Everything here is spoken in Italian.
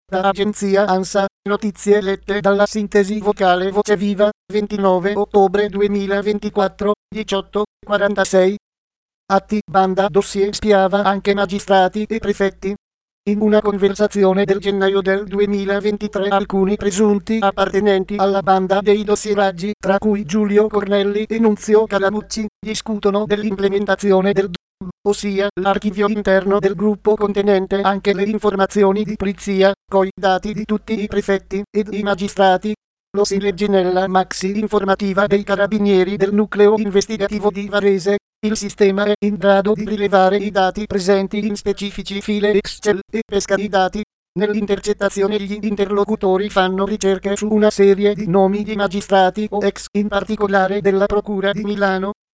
Da agenzia ANSA, notizie lette dalla sintesi vocale Voce Viva, 29 ottobre 2024, 18:46. Atti, banda dossier spiava anche magistrati e prefetti. In una conversazione del gennaio del 2023 alcuni presunti appartenenti alla banda dei dossieraggi, tra cui Giulio Cornelli e Nunzio Calamucci, discutono dell'implementazione del ossia l'archivio interno del gruppo contenente anche le informazioni di polizia, coi dati di tutti i prefetti ed i magistrati. Lo si legge nella maxi informativa dei carabinieri del nucleo investigativo di Varese. Il sistema è in grado di rilevare i dati presenti in specifici file Excel e pesca i dati. Nell'intercettazione gli interlocutori fanno ricerche su una serie di nomi di magistrati o ex, in particolare della Procura di Milano,